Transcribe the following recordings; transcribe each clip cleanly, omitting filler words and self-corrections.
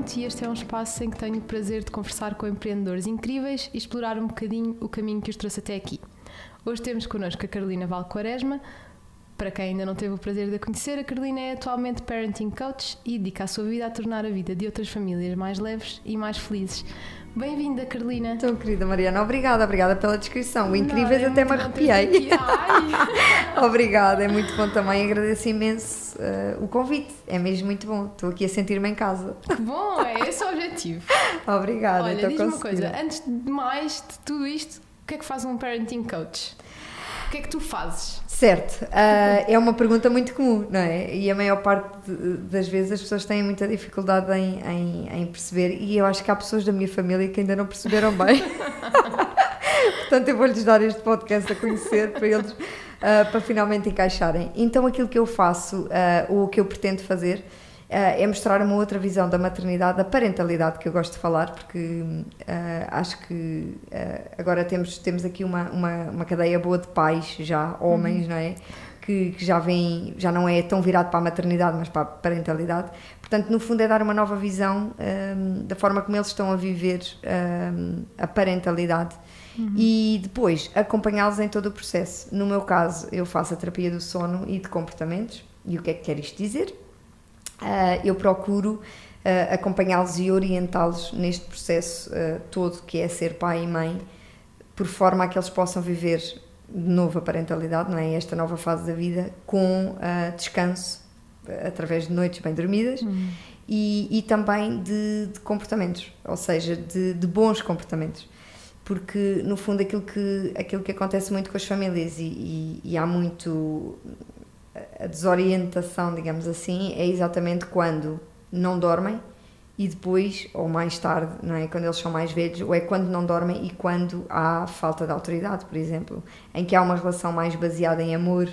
Pinto e este é um espaço em que tenho o prazer de conversar com empreendedores incríveis e explorar um bocadinho o caminho que os trouxe até aqui. Hoje temos connosco a Carolina Valquaresma. Para quem ainda não teve o prazer de a conhecer, a Carolina é atualmente Parenting Coach e dedica a sua vida a tornar a vida de outras famílias mais leves e mais felizes. Bem-vinda, Carolina. Então, querida Mariana, obrigada pela descrição. O incrível até me arrepiei. Obrigada, é muito bom também. Agradeço imenso o convite. É mesmo muito bom. Estou aqui a sentir-me em casa. Que bom, é esse o objetivo. Obrigada. Olha, diz-me uma coisa, antes de mais de tudo isto, o que é que faz um Parenting Coach? O que é que tu fazes? Certo, é uma pergunta muito comum, não é? E a maior parte das vezes as pessoas têm muita dificuldade em perceber, e eu acho que há pessoas da minha família que ainda não perceberam bem. Portanto, eu vou-lhes dar este podcast a conhecer para eles, para finalmente encaixarem. Então, aquilo que eu faço, ou o que eu pretendo fazer, é mostrar uma outra visão da maternidade, da parentalidade, que eu gosto de falar, porque acho que agora temos aqui uma cadeia boa de pais, já homens, não é? Que já não é tão virado para a maternidade, mas para a parentalidade. Portanto, no fundo é dar uma nova visão da forma como eles estão a viver a parentalidade. E depois acompanhá-los em todo o processo. No meu caso, eu faço a terapia do sono e de comportamentos. E o que é que quer isto dizer? Eu procuro acompanhá-los e orientá-los neste processo todo, que é ser pai e mãe, por forma a que eles possam viver de novo a parentalidade, não é? Esta nova fase da vida, com descanso, através de noites bem dormidas, e também de comportamentos, ou seja, de bons comportamentos. Porque, no fundo, aquilo que acontece muito com as famílias, e há muito... A desorientação, digamos assim, é exatamente quando não dormem e depois, ou mais tarde, não é? Quando eles são mais velhos, ou é quando não dormem e quando há falta de autoridade, por exemplo, em que há uma relação mais baseada em amor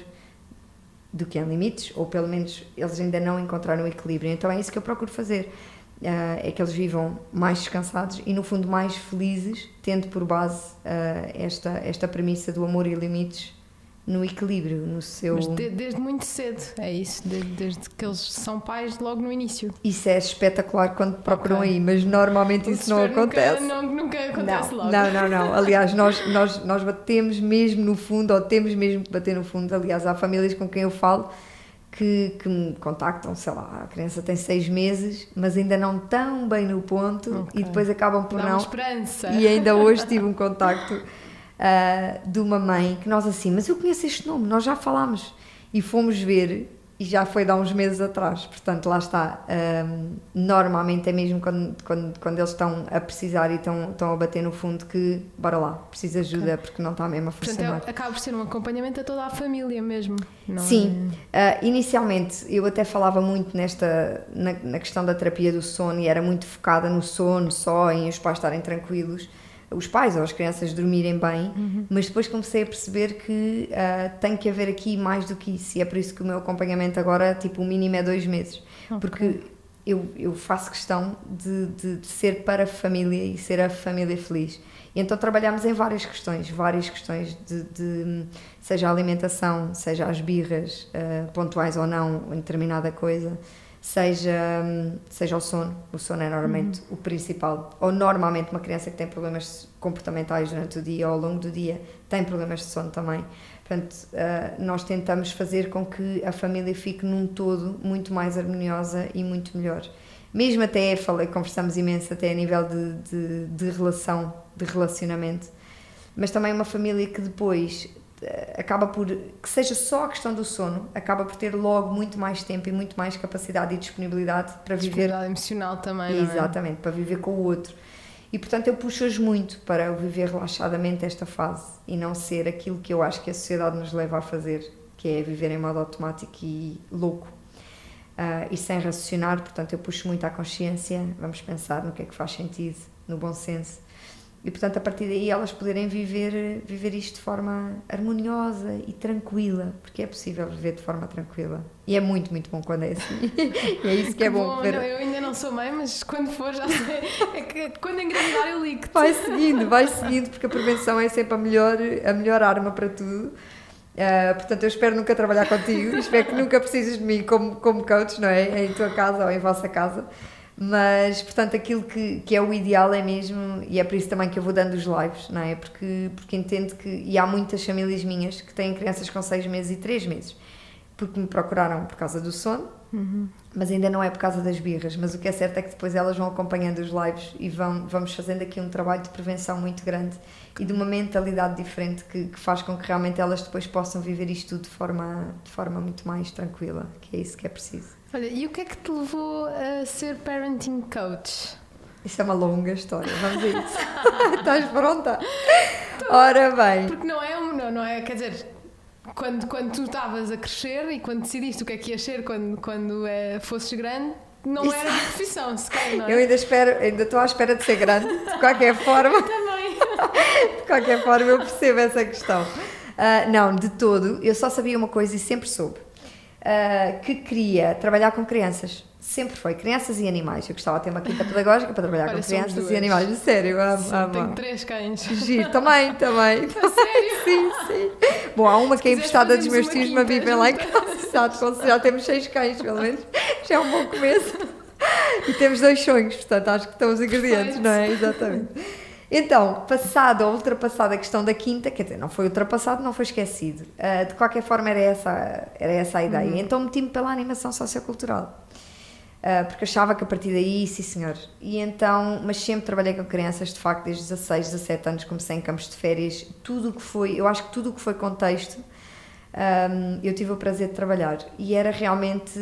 do que em limites, ou pelo menos eles ainda não encontraram o equilíbrio. Então é isso que eu procuro fazer, é que eles vivam mais descansados e, no fundo, mais felizes, tendo por base esta premissa do amor e limites no equilíbrio, no seu... Mas desde muito cedo, é isso? Desde que eles são pais, logo no início. Isso é espetacular quando procuram aí, mas normalmente isso não acontece. Nunca acontece logo. Não. Aliás, nós batemos mesmo no fundo, ou temos mesmo que bater no fundo. Aliás, há famílias com quem eu falo que me contactam, sei lá, a criança tem 6 meses, mas ainda não tão bem no ponto, e depois acabam por Dá uma esperança. E ainda hoje tive um contacto de uma mãe que nós assim, mas eu conheço este nome, nós já falámos, e fomos ver, e já foi de há uns meses atrás. Portanto, lá está, normalmente é mesmo quando eles estão a precisar e estão a bater no fundo que, bora lá, precisa de ajuda, porque não está mesmo a funcionar. Portanto, acaba por ser um acompanhamento a toda a família mesmo, não é? Sim, inicialmente eu até falava muito na questão da terapia do sono, e era muito focada no sono só, em os pais estarem tranquilos, os pais ou as crianças dormirem bem, mas depois comecei a perceber que tem que haver aqui mais do que isso, e é por isso que o meu acompanhamento agora, tipo, o mínimo é 2 meses, porque eu faço questão de ser para a família e ser a família feliz. E então trabalhamos em várias questões de seja a alimentação, seja as birras, pontuais ou não, em determinada coisa, seja o sono. O sono é normalmente o principal, ou normalmente uma criança que tem problemas comportamentais durante o dia ou ao longo do dia tem problemas de sono também. Portanto, nós tentamos fazer com que a família fique num todo muito mais harmoniosa e muito melhor. Mesmo até, conversamos imenso até a nível de relação, de relacionamento, mas também uma família que depois acaba por, que seja só a questão do sono, acaba por ter logo muito mais tempo e muito mais capacidade e disponibilidade para viver. Disponibilidade emocional também, não é? Exatamente, para viver com o outro. E portanto eu puxo-os muito para viver relaxadamente esta fase e não ser aquilo que eu acho que a sociedade nos leva a fazer, que é viver em modo automático e louco. E sem raciocinar. Portanto eu puxo muito à consciência, vamos pensar no que é que faz sentido, no bom senso. E portanto a partir daí elas poderem viver isto de forma harmoniosa e tranquila, porque é possível viver de forma tranquila e é muito, muito bom quando é assim. E é isso que é bom ver. Não, eu ainda não sou mãe, mas quando for já sei, é que quando engravidar eu ligo-te. Vai seguindo, porque a prevenção é sempre a melhor arma para tudo. Portanto eu espero nunca trabalhar contigo, espero que nunca precises de mim como coach, não é? Em tua casa ou em vossa casa. Mas, portanto, aquilo que é o ideal é mesmo, e é por isso também que eu vou dando os lives, não é? Porque entendo que, e há muitas famílias minhas que têm crianças com 6 meses e 3 meses, porque me procuraram por causa do sono, mas ainda não é por causa das birras. Mas o que é certo é que depois elas vão acompanhando os lives e vamos fazendo aqui um trabalho de prevenção muito grande e de uma mentalidade diferente que faz com que realmente elas depois possam viver isto tudo de forma muito mais tranquila, que é isso que é preciso. Olha, e o que é que te levou a ser parenting coach? Isso é uma longa história, vamos a isso. Estás pronta? Ora bem. Porque não é, quer dizer, quando tu estavas a crescer e quando decidiste o que é que ias ser quando fosses grande, não era de profissão, sequer, não é? Eu ainda estou à espera de ser grande, de qualquer forma. Também. De qualquer forma, eu percebo essa questão. Não, de todo, eu só sabia uma coisa e sempre soube. Que queria trabalhar com crianças. Sempre foi, crianças e animais. Eu gostava de ter uma quinta pedagógica para trabalhar com crianças e animais. Sério, eu amo. Tenho 3 cães. Giro, também. Sério? Sim. Bom, há uma que é emprestada dos meus tios, mas vivem lá em quinta. casa. Já temos 6 cães, pelo menos. Já é um bom começo. E temos 2 sonhos, portanto, acho que estão os ingredientes, não é? Exatamente. Então, passado ou ultrapassada a questão da quinta, quer dizer, não foi ultrapassado, não foi esquecido. De qualquer forma, era essa a ideia. Então, meti-me pela animação sociocultural. Porque achava que a partir daí, sim senhor. E então, mas sempre trabalhei com crianças, de facto, desde 16, 17 anos, comecei em campos de férias, eu acho que tudo o que foi contexto, eu tive o prazer de trabalhar. E era realmente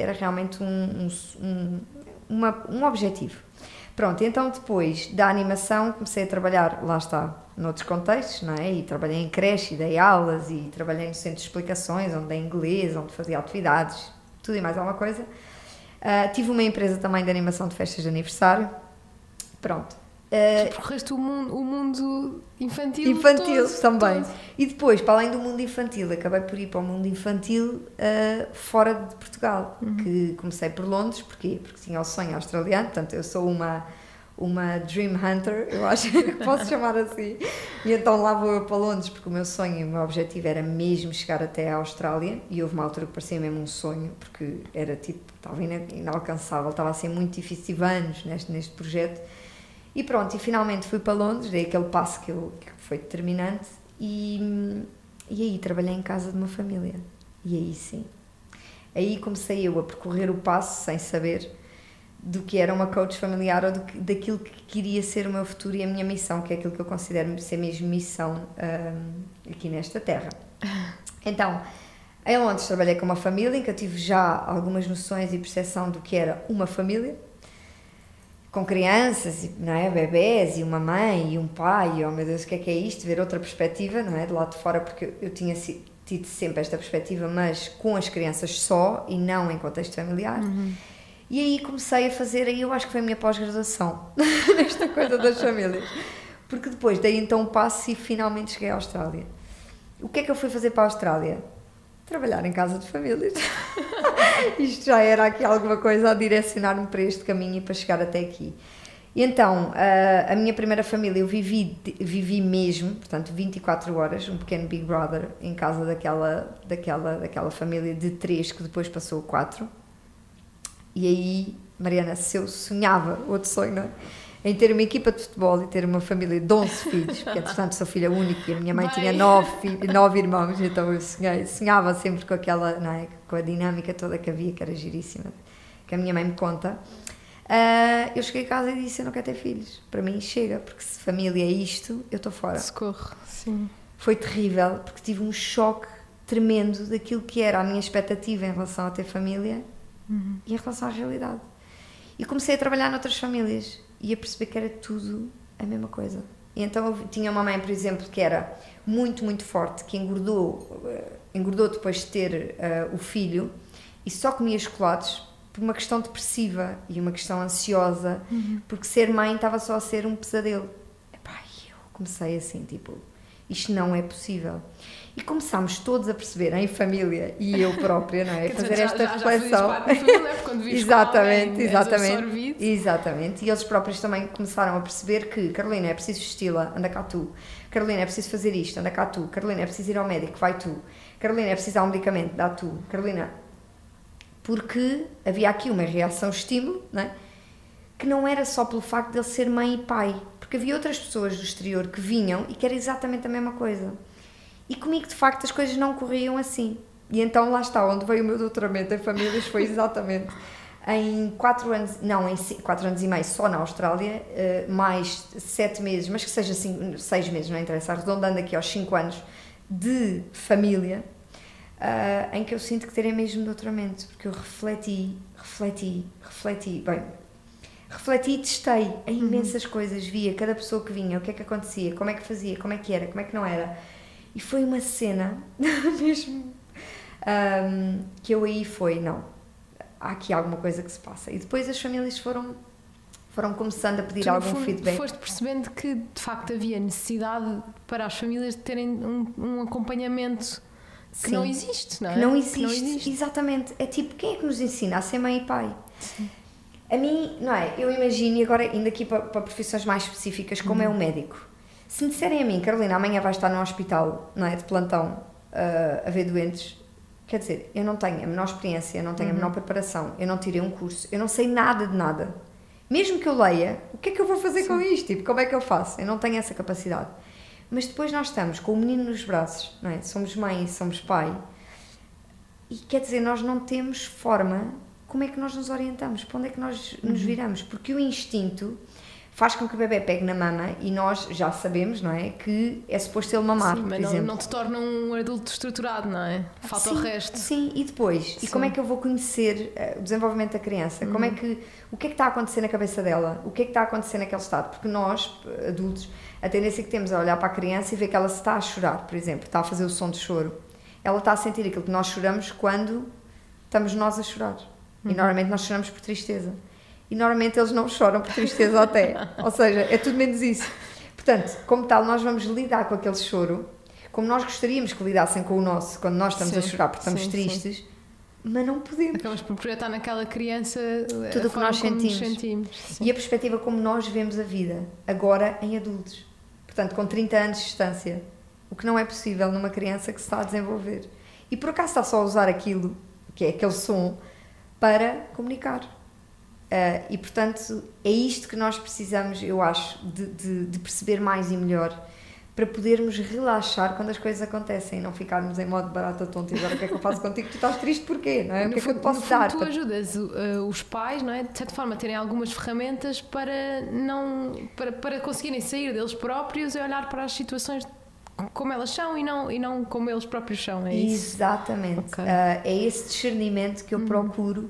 um objetivo. Pronto, então depois da animação comecei a trabalhar, lá está, noutros contextos, não é? E trabalhei em creche, e dei aulas, e trabalhei no centro de explicações, onde dei inglês, onde fazia atividades, tudo e mais alguma coisa. Tive uma empresa também de animação de festas de aniversário. Pronto. Percorreste o mundo infantil Infantil todo, também. todo. E depois, para além do mundo infantil, acabei por ir para o mundo infantil fora de Portugal. Que comecei por Londres. Porquê? Porque tinha o sonho australiano. Portanto, eu sou uma dream hunter, eu acho que posso chamar assim. E então lá vou eu para Londres, porque o meu sonho e o meu objetivo era mesmo chegar até à Austrália. E houve uma altura que parecia mesmo um sonho, porque era tipo, estava inalcançável, estava a ser muito difícil, tive anos neste projeto. E pronto, e finalmente fui para Londres, dei aquele passo que foi determinante e aí trabalhei em casa de uma família. E aí sim, aí comecei eu a percorrer o passo sem saber do que era uma coach familiar ou daquilo que queria ser o meu futuro e a minha missão, que é aquilo que eu considero ser mesmo missão aqui nesta terra. Então, em Londres trabalhei com uma família em que eu tive já algumas noções e percepção do que era uma família, com crianças, não é? Bebés, e uma mãe, e um pai, e oh meu Deus, o que é isto? Ver outra perspectiva, não é? De lá de fora, porque eu tinha tido sempre esta perspectiva, mas com as crianças só, e não em contexto familiar. E aí comecei a fazer, aí eu acho que foi a minha pós-graduação, nesta coisa das famílias. Porque depois dei então um passo e finalmente cheguei à Austrália. O que é que eu fui fazer para a Austrália? Trabalhar em casa de famílias. Isto já era aqui alguma coisa a direcionar-me para este caminho e para chegar até aqui. E então, a minha primeira família eu vivi mesmo, portanto 24 horas, um pequeno Big Brother em casa daquela família de 3 que depois passou a 4. E aí, Mariana, se eu sonhava, outro sonho, não é? Em ter uma equipa de futebol e ter uma família de 11 filhos, porque entretanto sou filha única e a minha mãe tinha 9 irmãos, então eu sonhava sempre com aquela, não é? Com a dinâmica toda que havia, que era giríssima, que a minha mãe me conta. Eu cheguei a casa e disse, eu não quero ter filhos, para mim chega, porque se família é isto, eu estou fora. Socorro, sim. Foi terrível, porque tive um choque tremendo daquilo que era a minha expectativa em relação a ter família e em relação à realidade. E comecei a trabalhar noutras famílias e a perceber que era tudo a mesma coisa. E então eu tinha uma mãe, por exemplo, que era muito, muito forte, que engordou depois de ter o filho e só comia chocolates por uma questão depressiva e uma questão ansiosa, porque ser mãe estava só a ser um pesadelo. Epá, eu comecei assim, tipo, isto não é possível. E começámos todos a perceber, em família, e eu própria, não é? A fazer esta reflexão. Exatamente. E eles próprios também começaram a perceber que, Carolina, é preciso vesti-la, anda cá tu. Carolina, é preciso fazer isto, anda cá tu. Carolina, é preciso ir ao médico, vai tu. Carolina, é preciso dar um medicamento, dá tu. Carolina, porque havia aqui uma reação-estímulo, não é? que não era só pelo facto de ele ser mãe e pai, porque havia outras pessoas do exterior que vinham e que era exatamente a mesma coisa. E comigo, de facto, as coisas não corriam assim. E então lá está, onde veio o meu doutoramento em famílias foi exatamente em 4 anos, não, em 4 anos e meio só na Austrália, mais 7 meses, mas que seja 6 meses, não interessa, arredondando aqui aos 5 anos de família, em que eu sinto que terei mesmo doutoramento, porque eu refleti e testei em imensas coisas, via cada pessoa que vinha, o que é que acontecia, como é que fazia, como é que era, como é que não era, e foi uma cena mesmo que eu aí não, há aqui alguma coisa que se passa, e depois as famílias foram começando a pedir algum feedback. Foste percebendo que de facto havia necessidade para as famílias de terem um acompanhamento que não existe, não é? Que não existe, exatamente. É tipo, quem é que nos ensina a ser mãe e pai? Sim. A mim, não é? Eu imagino, e agora indo aqui para profissões mais específicas, como é o médico. Se me disserem a mim, Carolina, amanhã vais estar no hospital, não é? De plantão, a ver doentes, quer dizer, eu não tenho a menor experiência, eu não tenho a menor preparação, eu não tirei um curso, eu não sei nada de nada. Mesmo que eu leia, o que é que eu vou fazer com isto? Tipo, como é que eu faço? Eu não tenho essa capacidade. Mas depois nós estamos com o menino nos braços, não é? Somos mãe, somos pai, e quer dizer, nós não temos forma, como é que nós nos orientamos? Para onde é que nós nos viramos? Porque o instinto faz com que o bebê pegue na mama e nós já sabemos, não é? Que é suposto ele mamar, sim, por mas exemplo. Não te torna um adulto estruturado, não é? Falta o resto. Sim, e depois? Sim. E como é que eu vou conhecer o desenvolvimento da criança? Como é que, o que é que está a acontecer na cabeça dela? O que é que está a acontecer naquele estado? Porque nós, adultos, a tendência que temos é olhar para a criança e ver que ela se está a chorar, por exemplo, está a fazer o som de choro. Ela está a sentir aquilo que nós choramos quando estamos nós a chorar. E normalmente nós choramos por tristeza. E normalmente eles não choram por tristeza até. Ou seja, é tudo menos isso. Portanto, como tal, nós vamos lidar com aquele choro como nós gostaríamos que lidassem com o nosso, quando nós estamos a chorar porque estamos tristes, mas não podemos. Acabamos por projetar naquela criança tudo o que nós sentimos. E a perspectiva como nós vemos a vida, agora em adultos. Portanto, com 30 anos de distância. O que não é possível numa criança que se está a desenvolver. E por acaso está só a usar aquilo, que é aquele som, para comunicar. E portanto é isto que nós precisamos, eu acho, de perceber mais e melhor, para podermos relaxar quando as coisas acontecem e não ficarmos em modo barata tonta. E agora o que é que eu faço contigo? Tu estás triste porquê? Não é? O que é que eu te posso dar? Tu ajudas os pais, não é? De certa forma, a terem algumas ferramentas para conseguirem sair deles próprios e olhar para as situações como elas são e não como eles próprios são, é isso? Exatamente. Okay. É esse discernimento que eu procuro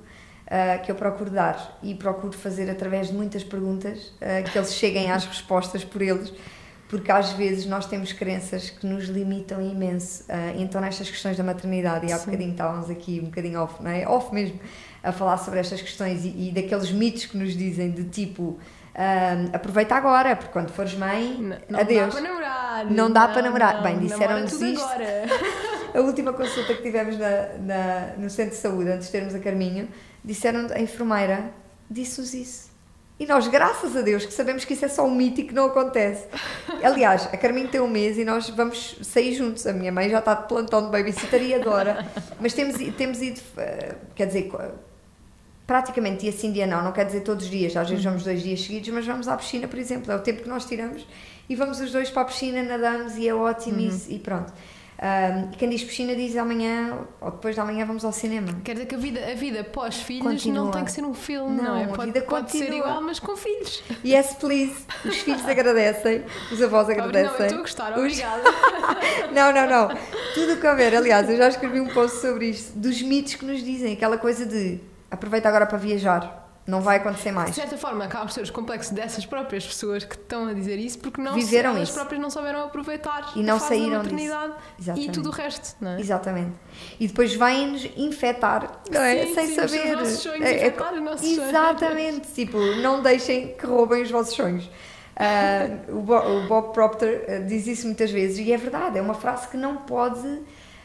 dar e procuro fazer através de muitas perguntas, que eles cheguem às respostas por eles, porque às vezes nós temos crenças que nos limitam imenso. Então nestas questões da maternidade, e há bocadinho estávamos aqui um bocadinho off, não é? Off mesmo, a falar sobre estas questões e daqueles mitos que nos dizem de tipo, aproveita agora, porque quando fores mãe, adeus. Não dá para namorar. Não dá para namorar. Bem, disseram-nos isto. Agora. A última consulta que tivemos no centro de saúde, antes de termos a Carminho, disseram, a enfermeira disse-nos isso. E nós, graças a Deus, que sabemos que isso é só um mito e que não acontece. Aliás, a Carminho tem 1 mês e nós vamos sair juntos. A minha mãe já está de plantão de babysitter e adora. Mas temos ido, quer dizer, praticamente dia sim, dia não quer dizer todos os dias. Às vezes vamos 2 dias seguidos, mas vamos à piscina, por exemplo. É o tempo que nós tiramos e vamos os dois para a piscina, nadamos e é ótimo e pronto. E quem diz piscina diz amanhã ou depois de amanhã vamos ao cinema. Quer dizer que a vida pós-filhos não tem que ser um filme, não é? Pode ser igual, mas com filhos. Yes, please. Os filhos agradecem, os avós agradecem. Não, eu estou a gostar, obrigada. Não. Tudo o que houver. Aliás, eu já escrevi um post sobre isto, dos mitos que nos dizem, aquela coisa de aproveita agora para viajar. Não vai acontecer mais. De certa forma, acaba por ser os complexos dessas próprias pessoas que estão a dizer isso porque elas próprias não souberam aproveitar e não saíram da maternidade e tudo o resto, não é? Exatamente. E depois vêm-nos infectar, não é? Sim, sem saber. Os nossos sonhos, infectar os nossos sonhos. Exatamente. Tipo, não deixem que roubem os vossos sonhos. O Bob Proctor diz isso muitas vezes e é verdade, é uma frase que não pode...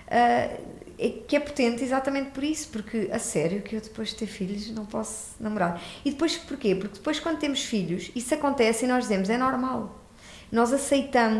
que é potente exatamente por isso, porque a sério que eu depois de ter filhos não posso namorar. E depois porquê? Porque depois quando temos filhos isso acontece e nós dizemos é normal, nós aceitamos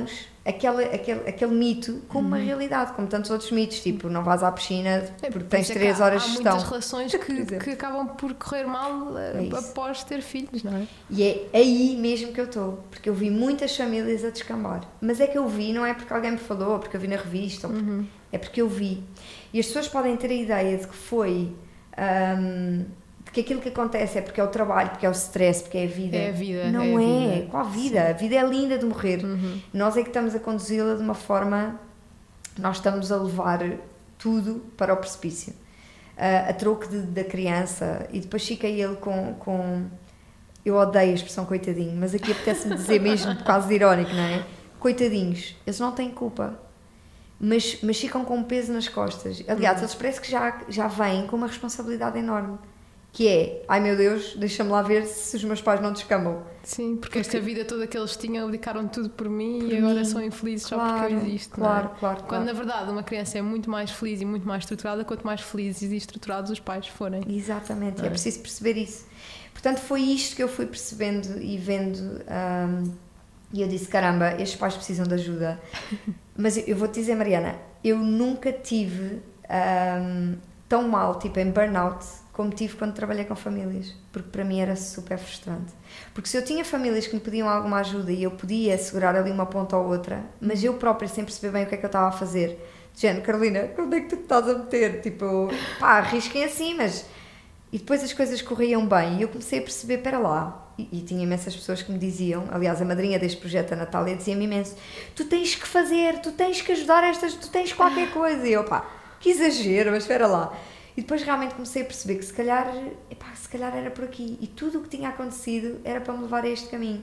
aquele mito como uma realidade, como tantos outros mitos, tipo, não vais à piscina porque tens Por isso 3 horas de há gestão. muitas relações que acabam por correr mal após ter filhos, não é? E é aí mesmo que eu estou, porque eu vi muitas famílias a descambar. Mas é que eu vi, não é porque alguém me falou, ou porque eu vi na revista, é porque eu vi. E as pessoas podem ter a ideia de que foi... de que aquilo que acontece é porque é o trabalho, porque é o stress, porque é a vida. É a vida. Não é. A vida. Qual a vida? Sim. A vida é linda de morrer. Nós é que estamos a conduzi-la de uma forma... Nós estamos a levar tudo para o precipício. A troco da criança. E depois fica ele com... Eu odeio a expressão coitadinho, mas aqui apetece-me dizer mesmo quase irónico, não é? Coitadinhos. Eles não têm culpa. Mas ficam com um peso nas costas. Aliás, eles parece que já vêm com uma responsabilidade enorme. Que é, ai meu Deus, deixa-me lá ver se os meus pais não descambam. Sim, porque esta vida toda que eles tinham, abdicaram tudo por mim e agora são infelizes só porque eu existo. Claro. Quando na verdade uma criança é muito mais feliz e muito mais estruturada, quanto mais felizes e estruturados os pais forem. Exatamente, é preciso perceber isso. Portanto, foi isto que eu fui percebendo e vendo, e eu disse, caramba, estes pais precisam de ajuda. Mas eu vou-te dizer, Mariana, eu nunca tive tão mal, tipo em burnout, como tive quando trabalhei com famílias, porque para mim era super frustrante. Porque se eu tinha famílias que me pediam alguma ajuda e eu podia segurar ali uma ponta ou outra, mas eu própria sem perceber bem o que é que eu estava a fazer, dizendo, Carolina, onde é que tu te estás a meter? Tipo, arrisquem assim, mas... E depois as coisas corriam bem e eu comecei a perceber, pera lá, e tinha imensas pessoas que me diziam, aliás, a madrinha deste projeto, a Natália, dizia-me imenso, tu tens que fazer, tu tens que ajudar tu tens qualquer coisa. E eu, que exagero, mas espera lá. E depois realmente comecei a perceber que se calhar era por aqui. E tudo o que tinha acontecido era para me levar a este caminho.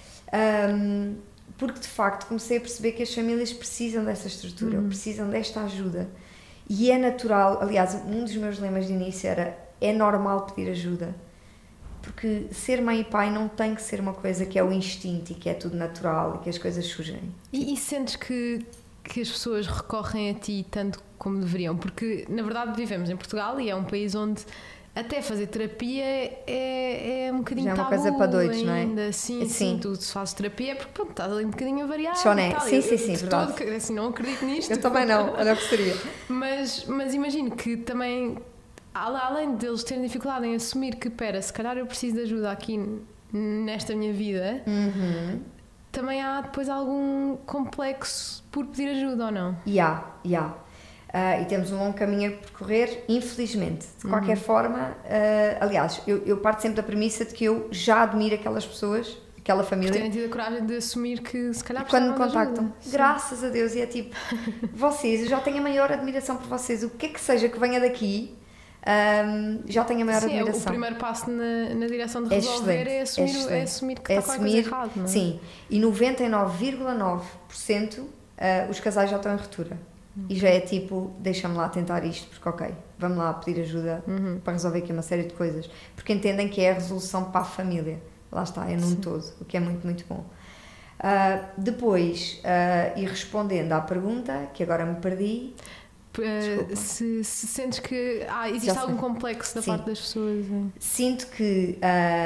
Porque de facto comecei a perceber que as famílias precisam dessa estrutura, precisam desta ajuda. E é natural, aliás, um dos meus lemas de início era, é normal pedir ajuda. Porque ser mãe e pai não tem que ser uma coisa que é o instinto e que é tudo natural e que as coisas surgem. E sentes que as pessoas recorrem a ti tanto como deveriam? Porque, na verdade, vivemos em Portugal e é um país onde até fazer terapia é um bocadinho tabu. Já é uma coisa para doidos, ainda, não é? Sim, tu fazes terapia porque pronto, estás ali um bocadinho a variar. Só, né? Sim, verdade. Todo, assim, não acredito nisto. Eu também não, olha o que seria. Mas imagino que também, além deles terem dificuldade em assumir que, se calhar eu preciso de ajuda aqui nesta minha vida... Também há depois algum complexo por pedir ajuda ou não? E temos um longo caminho a percorrer, infelizmente. De qualquer forma, aliás, eu parto sempre da premissa de que eu já admiro aquelas pessoas, aquela família. Por terem tido a coragem de assumir que se calhar quando me precisavam contactam, graças a Deus, e é tipo, vocês, eu já tenho a maior admiração por vocês, o que é que seja que venha daqui, já tenho a maior admiração. O primeiro passo na direção de resolver é assumir que está qualquer coisa errado, não é? Sim, e 99,9% os casais já estão em ruptura. E já é tipo, deixa-me lá tentar isto, porque ok, vamos lá pedir ajuda para resolver aqui uma série de coisas. Porque entendem que é a resolução para a família. Lá está, é num todo, o que é muito, muito bom. Depois, e respondendo à pergunta, que agora me perdi... Se sentes que existe algum complexo da parte das pessoas? Sinto que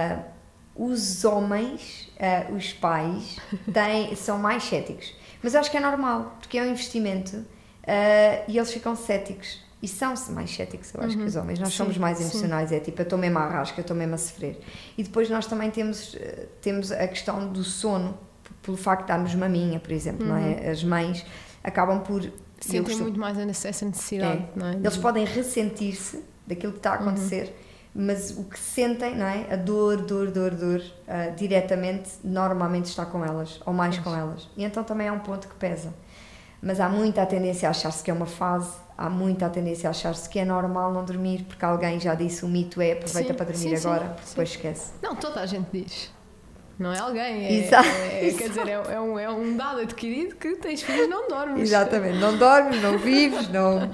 os homens, os pais, são mais céticos. Mas eu acho que é normal, porque é um investimento e eles ficam céticos. E são-se mais céticos, eu acho que os homens. Nós somos mais emocionais, é tipo, eu estou mesmo à rasca, eu estou mesmo a sofrer. E depois nós também temos a questão do sono, pelo facto de darmos maminha, por exemplo, não é? As mães acabam por... Sentem muito mais essa necessidade, não é? Eles podem ressentir-se daquilo que está a acontecer, mas o que sentem, não é? A dor, diretamente, normalmente está com elas, ou mais com elas. E então também é um ponto que pesa. Mas há muita tendência a achar-se que é uma fase, há muita tendência a achar-se que é normal não dormir, porque alguém já disse, o mito é, aproveita para dormir agora, porque depois esquece. Não, toda a gente diz. Não é alguém, quer dizer, é um dado adquirido que tens filhos, não dormes. Exatamente, não dormes, não vives,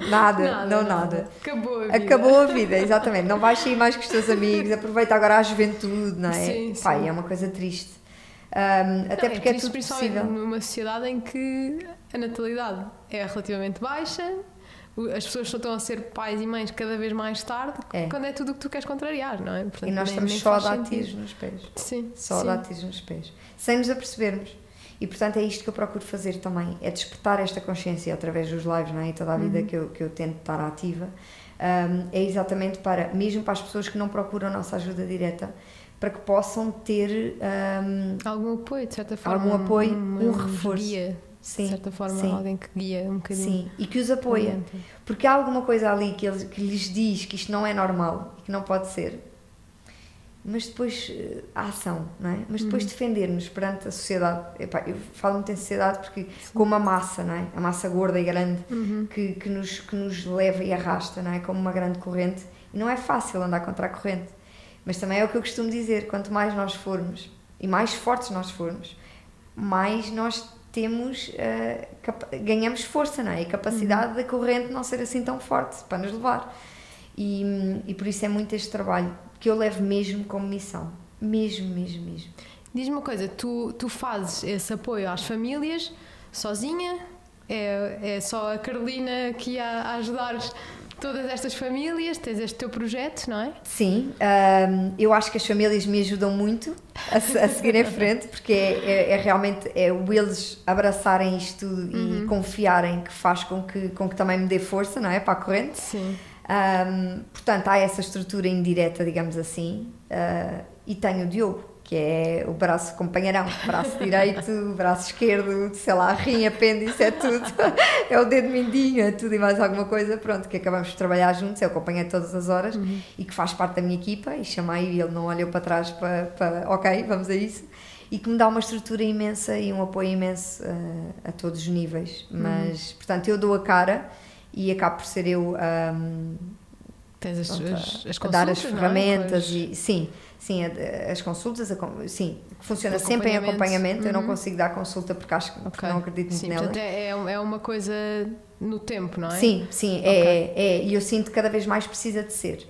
nada. Acabou a vida, exatamente. Não vais sair mais com os teus amigos, aproveita agora a juventude, não é? Sim. É uma coisa triste. Até porque é tudo possível. Numa sociedade em que a natalidade é relativamente baixa, as pessoas só estão a ser pais e mães cada vez mais tarde, quando é tudo o que tu queres contrariar, não é? Portanto, e nós estamos só a dar tiros nos pés. Sim. Só a dar tiros nos pés. Sem nos apercebermos. E portanto é isto que eu procuro fazer também, é despertar esta consciência através dos lives, não é? E toda a vida que eu tento estar ativa, é exatamente mesmo para as pessoas que não procuram a nossa ajuda direta, para que possam ter algum apoio, de certa forma. Algum apoio, um reforço. Guia, sim, de certa forma, sim. alguém que guia um bocadinho. Sim, e que os apoia. Porque há alguma coisa ali que lhes diz que isto não é normal e que não pode ser. Mas depois a ação, não é? Mas depois defender-nos perante a sociedade. Epá, eu falo muito em sociedade porque como a massa, não é? A massa gorda e grande que nos leva e arrasta, não é? Como uma grande corrente. E não é fácil andar contra a corrente. Mas também é o que eu costumo dizer, quanto mais nós formos e mais fortes nós formos, mais nós temos, ganhamos força, não é? E capacidade da corrente não ser assim tão forte para nos levar. E por isso é muito este trabalho que eu levo mesmo como missão. Mesmo. Diz-me uma coisa, tu fazes esse apoio às famílias sozinha? É só a Carolina que ia a ajudar todas estas famílias? Tens este teu projeto, não é? Sim, eu acho que as famílias me ajudam muito a seguir em frente, porque realmente eles abraçarem isto tudo e confiarem que faz com que também me dê força, não é? Para a corrente. Sim. Portanto, há essa estrutura indireta, digamos assim, e tenho o Diogo, que é o braço companheirão, braço direito, braço esquerdo, sei lá, rim, apêndice, é tudo, é o dedo mindinho, é tudo e mais alguma coisa, pronto, que acabamos de trabalhar juntos, eu acompanhei todas as horas e que faz parte da minha equipa, e chamei e ele não olhou para trás para ok, vamos a isso, e que me dá uma estrutura imensa e um apoio imenso a todos os níveis, mas, portanto, eu dou a cara e acabo por ser eu tens as consultas, a dar as ferramentas, não é? e sim, as consultas, sim, funciona sempre em acompanhamento, eu não consigo dar consulta porque acho que porque não acredito muito nela. Portanto é uma coisa no tempo, não é? Sim, e eu sinto que cada vez mais precisa de ser.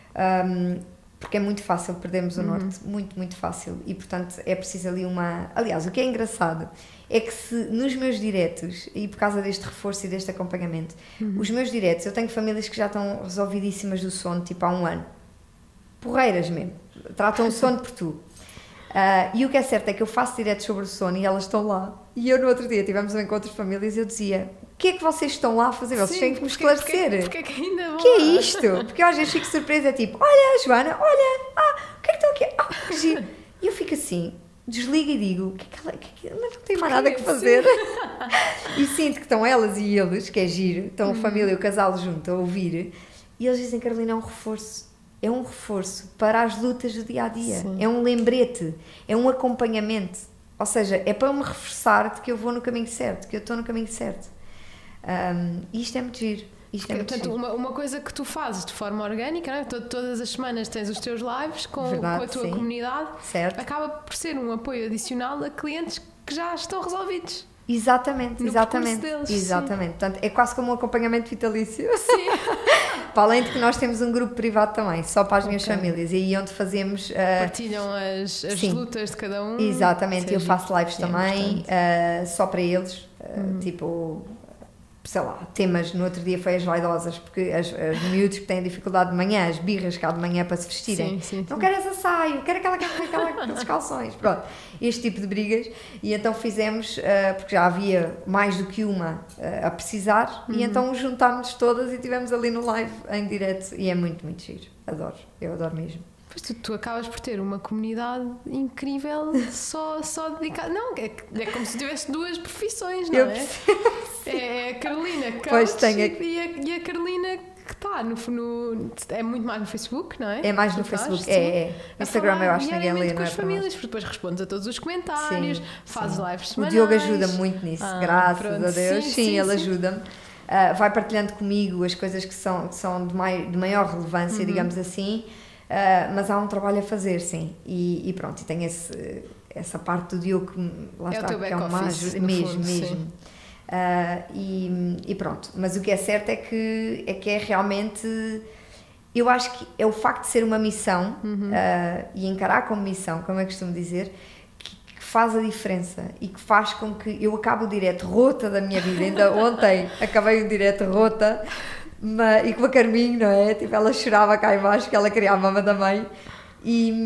Porque é muito fácil perdermos o norte, muito fácil, e portanto é preciso ali aliás, o que é engraçado é que se nos meus diretos, e por causa deste reforço e deste acompanhamento, os meus diretos, eu tenho famílias que já estão resolvidíssimas do sono, tipo há 1 ano, porreiras mesmo, tratam o sono por tu. E o que é certo é que eu faço diretos sobre o sono e elas estão lá, e eu no outro dia tivemos um encontro de famílias e eu dizia: o que é que vocês estão lá a fazer? Vocês têm que me esclarecer. Porque é que ainda vão? O que é isto? Porque eu às vezes fico surpresa, é tipo: olha, Joana, olha, o que é que estão aqui? Que giro. E eu fico assim, desligo e digo: mas não tenho mais nada que fazer. E sinto que estão elas e eles, que é giro, estão a família e o casal junto a ouvir, e eles dizem: Carolina, é um reforço. É um reforço para as lutas do dia-a-dia. Sim. É um lembrete, é um acompanhamento. Ou seja, é para me reforçar de que eu vou no caminho certo, que eu estou no caminho certo. E isto é muito giro. Portanto, uma coisa que tu fazes de forma orgânica, não é? Todas as semanas tens os teus lives com a tua comunidade, certo. Acaba por ser um apoio adicional a clientes que já estão resolvidos. Exatamente. Deles, portanto, é quase como um acompanhamento vitalício. Sim. Para além de que nós temos um grupo privado também, só para as minhas famílias, e aí onde fazemos... partilham as lutas de cada um. Exatamente, eu faço lives também, só para eles, tipo... sei lá, temas, no outro dia foi as vaidosas, porque as miúdos que têm dificuldade de manhã, as birras que há de manhã para se vestirem, não quero essa saia, quero aquelas calções, pronto, este tipo de brigas, e então fizemos, porque já havia mais do que uma a precisar, e então juntámos todas e tivemos ali no live, em direto, e é muito giro, eu adoro mesmo. Pois tu acabas por ter uma comunidade incrível só dedicada. Não, é como se tivesse 2 profissões, não é? É a Carolina coach e a Carolina que está é muito mais no Facebook, não é? É mais no Facebook, Instagram eu acho que ninguém lê, não é? Com as famílias, porque depois respondes a todos os comentários, fazes lives semanais. O Diogo ajuda muito nisso, graças a Deus. Ele ajuda-me. Vai partilhando comigo as coisas que são de maior relevância, digamos assim. Mas há um trabalho a fazer, sim, e pronto, e tem essa parte do Diogo que lá está, que é uma ajuda mesmo. E pronto, mas o que é certo é que é realmente, eu acho que é o facto de ser uma missão e encarar como missão, como eu costumo dizer, que faz a diferença e que faz com que eu acabe o direto rota da minha vida. Ainda ontem acabei o direto rota. E com a Carminho, não é? Tipo, ela chorava cá embaixo que ela queria a mama da mãe,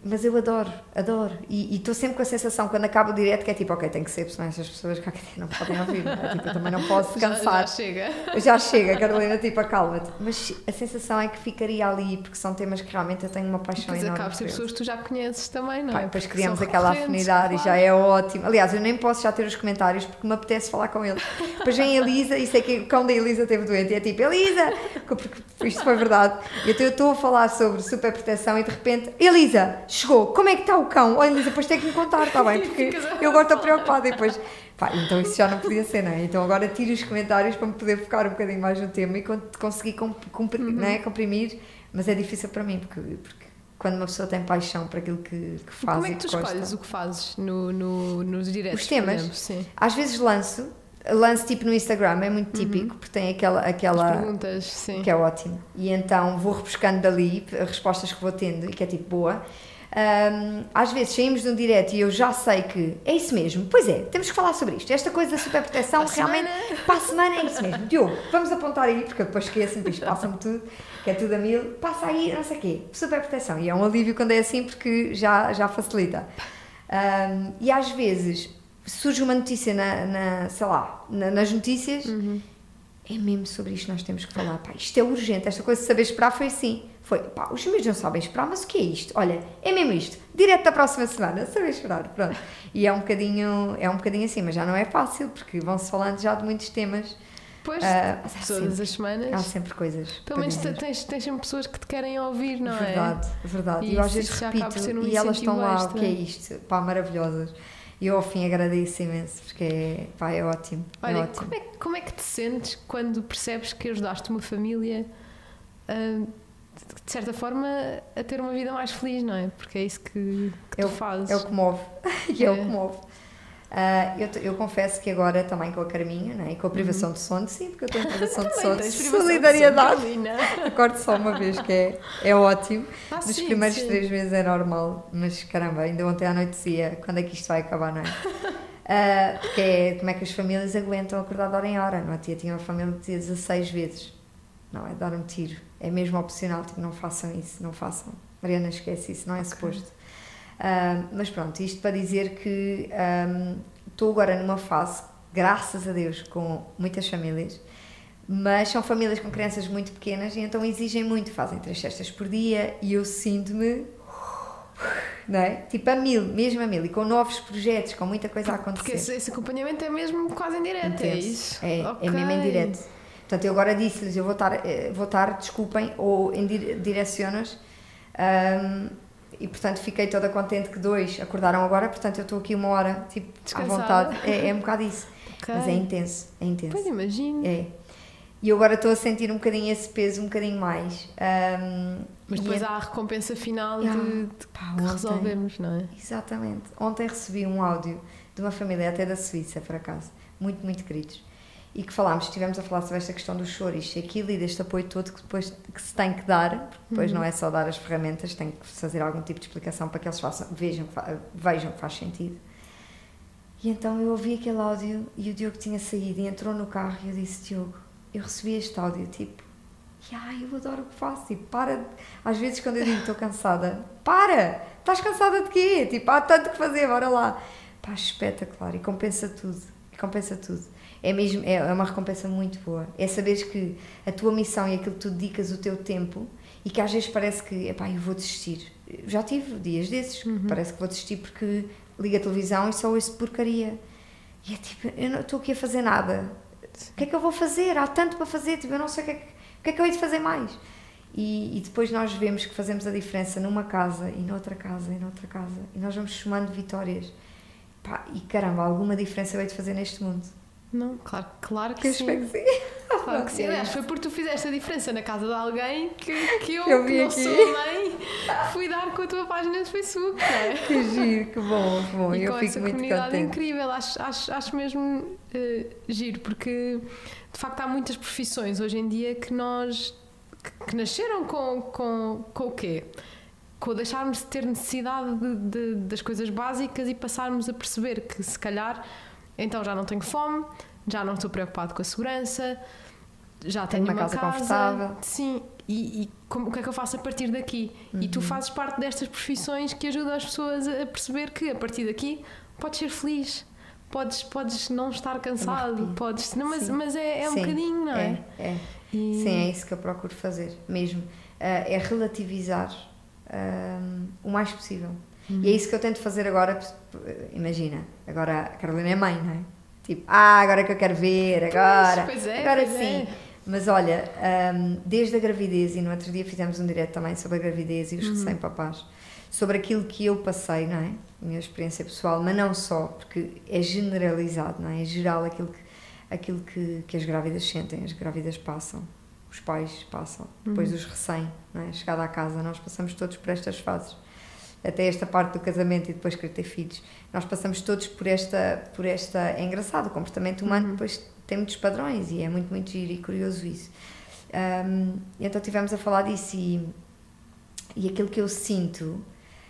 Mas eu adoro. E estou sempre com a sensação, quando acaba o direto, que é tipo, ok, tem que ser, porque senão estas pessoas cá não podem ouvir. Não é? Tipo, eu também não posso cansar. Já chega, Carolina, tipo, acalma-te. Mas a sensação é que ficaria ali, porque são temas que realmente eu tenho uma paixão enorme. Mas acaba por ser pessoas que tu já conheces também, não é? Depois criamos aquela afinidade, claro. E já é ótimo. Aliás, eu nem posso já ter os comentários, porque me apetece falar com eles. Depois vem a Elisa, e sei que o cão da Elisa esteve doente, e é tipo, Elisa! Porque isto foi verdade. E então eu estou a falar sobre superproteção e de repente, Elisa, chegou, como é que está o cão? Olha, Elisa, depois tem que me contar, está bem? Porque eu agora estou preocupada e depois... então isso já não podia ser, não é? Então agora tiro os comentários para me poder focar um bocadinho mais no tema e conseguir não é? Comprimir, mas é difícil para mim, porque quando uma pessoa tem paixão por aquilo que faz. Como é que tu escolhes o que fazes nos diretos? Os temas? Exemplo, sim. Às vezes lanço tipo no Instagram, é muito típico, porque tem aquela as perguntas, sim. Que é ótimo. E então vou repescando dali respostas que vou tendo e que é tipo boa. Às vezes saímos de um direto e eu já sei que é isso mesmo, pois é, temos que falar sobre isto, esta coisa da superproteção realmente para a semana é isso mesmo. Diogo, vamos apontar aí, porque eu depois esqueço-me, isto passa-me tudo, que é tudo a mil, passa aí, não sei o quê, superproteção, e é um alívio quando é assim porque já facilita. E às vezes surge uma notícia sei lá, nas notícias, é mesmo sobre isto que nós temos que falar, pá, isto é urgente, esta coisa de saber esperar foi assim. Pá, os meus não sabem esperar, mas o que é isto? Olha, é mesmo isto, direto da próxima semana, saber esperar, pronto. E é um bocadinho assim, mas já não é fácil, porque vão-se falando já de muitos temas. Pois, todas as semanas. Há sempre coisas. Pelo menos tens sempre pessoas que te querem ouvir, não é? Verdade. E eu às vezes repito, e elas estão lá, o que é isto? Pá, maravilhosas. E eu ao fim agradeço imenso, porque é ótimo. Olha, é ótimo. Como é que te sentes quando percebes que ajudaste uma família de certa forma a ter uma vida mais feliz, não é? Porque é isso que tu fazes. É o que move. É o que move. Eu confesso que agora também com a Carminha, não é? E com a privação de sono, sim, porque eu tenho privação de sono, solidariedade. Acordo só uma vez, que é ótimo. Nos primeiros 3 meses é normal, mas caramba, ainda ontem à noite dizia quando é que isto vai acabar, não é? Porque como é que as famílias aguentam acordar de hora em hora, não é? Tinha uma família que dizia 16 vezes, não é? Dar um tiro, é mesmo opcional, tipo, não façam isso, não façam. Mariana, esquece isso, não é suposto. Mas pronto, isto para dizer que estou agora numa fase, graças a Deus, com muitas famílias, mas são famílias com crianças muito pequenas e então exigem muito, fazem 3 cestas por dia e eu sinto-me, não é? Tipo mesmo a mil, e com novos projetos, com muita coisa a acontecer. Porque esse acompanhamento é mesmo quase em direto, é isso? É mesmo em direto. Portanto, eu agora disse-lhes, eu vou estar, desculpem, ou direcionas, e portanto fiquei toda contente que 2 acordaram agora, portanto eu estou aqui 1 hora, tipo, descansada. À vontade, é um bocado isso, mas é intenso. Pois imagino. E eu agora estou a sentir um bocadinho esse peso, um bocadinho mais. Mas depois há a recompensa final de que resolvemos, não é? Exatamente. Ontem recebi um áudio de uma família até da Suíça, por acaso, muito, muito queridos, e que estivemos a falar sobre esta questão do choro, isto e aquilo, e deste apoio todo que depois que se tem que dar, porque depois não é só dar as ferramentas, tem que fazer algum tipo de explicação para que eles vejam que faz sentido. E então eu ouvi aquele áudio e o Diogo tinha saído e entrou no carro e eu disse, Diogo, eu recebi este áudio, tipo, eu adoro o que faço, tipo, às vezes quando eu digo estou cansada, estás cansada de quê? Tipo, há tanto que fazer, bora lá. Pá, espetacular, e compensa tudo. É uma recompensa muito boa. É saberes que a tua missão e aquilo que tu dedicas o teu tempo e que às vezes parece que, eu vou desistir. Já tive dias desses, parece que vou desistir porque ligo a televisão e só ouço porcaria. E é tipo, eu não estou aqui a fazer nada. O que é que eu vou fazer? Há tanto para fazer, tipo, eu não sei o que é que eu hei de fazer mais. E depois nós vemos que fazemos a diferença numa casa e noutra casa e noutra casa. E nós vamos somando vitórias. E caramba, alguma diferença eu hei de fazer neste mundo. Não, claro que sim. Que sim. Claro que sim. Aliás, foi porque tu fizeste a diferença na casa de alguém que eu que não sou mãe, fui dar com a tua página no Facebook. Não é? Que giro, que bom. E eu com fico essa muito comunidade contente. incrível, acho mesmo giro, porque de facto há muitas profissões hoje em dia que nasceram com o quê? Com deixarmos de ter necessidade das coisas básicas e passarmos a perceber que se calhar então já não tenho fome, já não estou preocupado com a segurança, já tenho uma casa confortável. Sim, e o que é que eu faço a partir daqui? E tu fazes parte destas profissões que ajudam as pessoas a perceber que a partir daqui podes ser feliz, podes não estar cansado, podes, não, mas é um bocadinho, não é? Sim, é isso que eu procuro fazer mesmo, é relativizar o mais possível. E é isso que eu tento fazer agora. Imagina, agora a Carolina é mãe, não é? Tipo, agora é que eu quero ver, agora sim. Mas olha, desde a gravidez, e no outro dia fizemos um direto também sobre a gravidez e os recém-papás, sobre aquilo que eu passei, não é? A minha experiência pessoal, mas não só, porque é generalizado, não é? É geral aquilo que as grávidas sentem, as grávidas passam, os pais passam, depois os recém, não é? Chegada à casa, nós passamos todos por estas fases. Até esta parte do casamento e depois querer ter filhos, nós passamos todos por esta é engraçado, o comportamento humano depois tem muitos padrões e é muito, muito giro e curioso isso. Então estivemos a falar disso e aquilo que eu sinto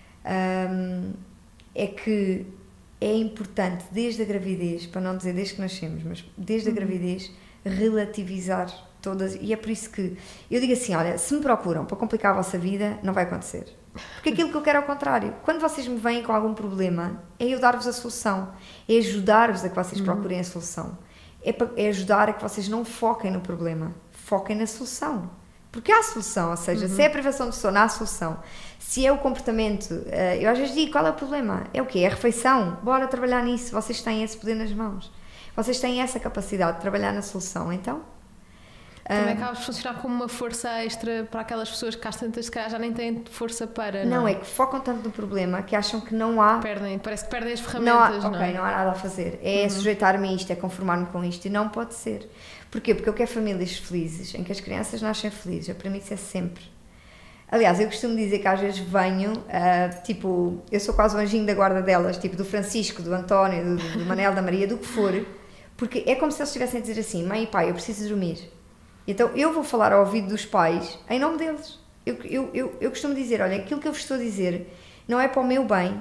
é que é importante desde a gravidez, para não dizer desde que nascemos, mas desde a gravidez, relativizar todas, e é por isso que eu digo assim, olha, se me procuram para complicar a vossa vida, não vai acontecer. Porque aquilo que eu quero é o contrário. Quando vocês me vêm com algum problema, é eu dar-vos a solução, é ajudar-vos a que vocês procurem a solução, é ajudar a que vocês não foquem no problema, foquem na solução. Porque há solução, ou seja, se é a privação de sono, há solução. Se é o comportamento, eu às vezes digo, qual é o problema? É o quê? É a refeição? Bora trabalhar nisso, vocês têm esse poder nas mãos. Vocês têm essa capacidade de trabalhar na solução, então... Também acabas de funcionar como uma força extra para aquelas pessoas que às tantas, se calhar, já nem têm força para... Não, é que focam tanto no problema que acham que não há... Parece que perdem as ferramentas, não há nada a fazer. É sujeitar-me a isto, é conformar-me com isto, e não pode ser. Porquê? Porque eu quero famílias felizes, em que as crianças nascem felizes. Para mim isso é sempre. Aliás, eu costumo dizer que às vezes venho, tipo, eu sou quase o anjinho da guarda delas, tipo do Francisco, do António, do Manel, da Maria, do que for, porque é como se eles estivessem a dizer assim, mãe e pai, eu preciso dormir. Então eu vou falar ao ouvido dos pais em nome deles. Eu costumo dizer, olha, aquilo que eu vos estou a dizer não é para o meu bem,